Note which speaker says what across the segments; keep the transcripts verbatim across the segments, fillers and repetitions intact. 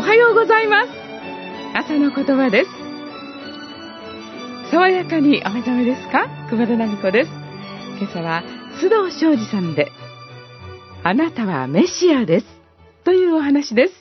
Speaker 1: おはようございます。朝の言葉です。爽やかにお目覚めですか？熊田奈美子です。今朝は須藤昌司さんで、あなたはメシアですというお話です。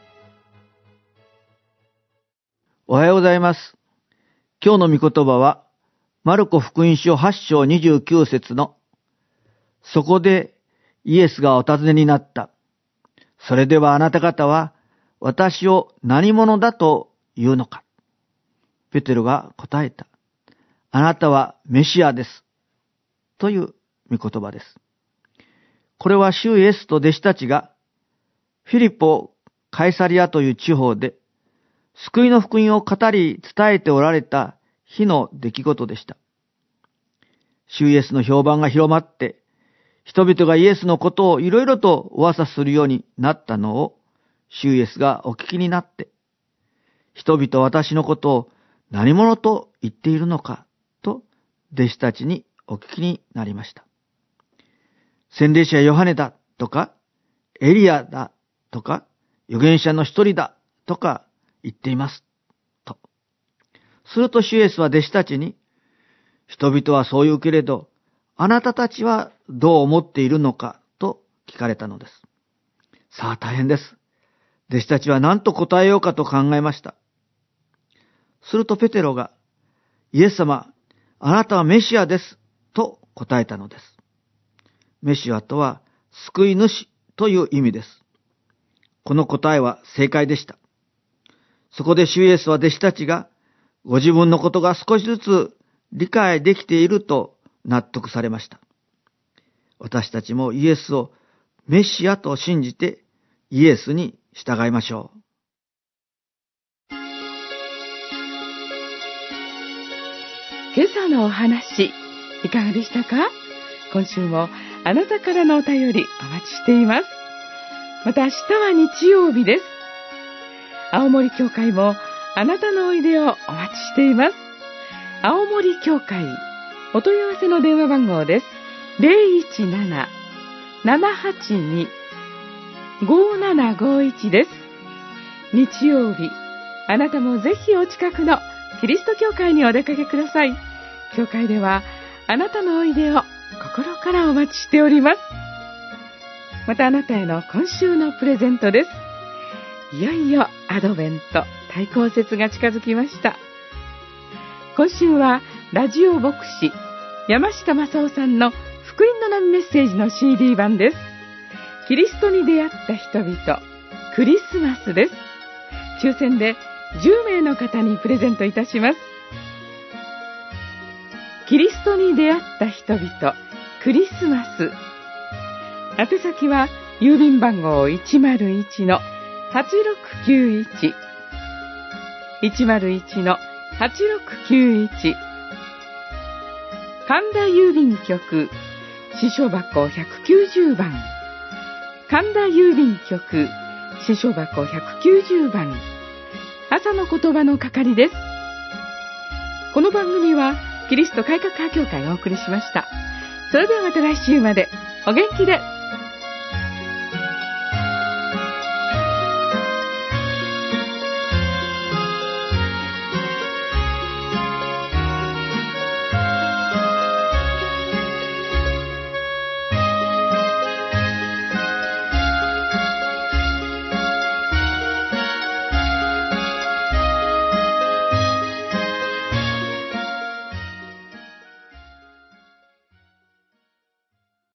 Speaker 2: おはようございます。今日の御言葉はマルコ福音書はち章にじゅうきゅう節の、そこでイエスがお尋ねになった。それではあなた方は私を何者だと言うのか。ペテロが答えた。あなたはメシアです。という御言葉です。これは主イエスと弟子たちがフィリポ・カイサリアという地方で救いの福音を語り伝えておられた日の出来事でした。主イエスの評判が広まって、人々がイエスのことをいろいろと噂するようになったのを主イエスがお聞きになって、人々は私のことを何者と言っているのかと弟子たちにお聞きになりました。洗礼者ヨハネだとか、エリアだとか、預言者の一人だとか言っていますと。すると主イエスは弟子たちに、人々はそう言うけれど、あなたたちはどう思っているのかと聞かれたのです。さあ大変です。弟子たちは何と答えようかと考えました。するとペテロが、イエス様、あなたはメシアですと答えたのです。メシアとは救い主という意味です。この答えは正解でした。そこで主イエスは弟子たちがご自分のことが少しずつ理解できていると納得されました。私たちもイエスをメシアと信じてイエスに従いましょう。
Speaker 1: 今朝のお話、いかがでしたか？今週もあなたからのお便りお待ちしています。また明日は日曜日です。青森教会もあなたのおいでをお待ちしています。青森教会、お問い合わせの電話番号です。ゼロいちなな ななはちに ごーななごーいちです。日曜日、あなたもぜひお近くのキリスト教会にお出かけください。教会ではあなたのおいでを心からお待ちしております。またあなたへの今週のプレゼントです。いよいよアドベント大公節が近づきました。今週はラジオ牧師山下正夫さんの福音の波メッセージの シーディー 版です。キリストに出会った人々、クリスマスです。抽選でじゅうめいの方にプレゼントいたします。キリストに出会った人々、クリスマス。宛先は郵便番号 いちまるいちのはちろくきゅういち いちまるいちのはちろくきゅういち、神田郵便局支所箱ひゃくきゅうじゅうばん、神田郵便局支所箱ひゃくきゅうじゅうばん、朝の言葉の係です。この番組はキリスト改革派教会がお送りしました。それではまた来週までお元気で。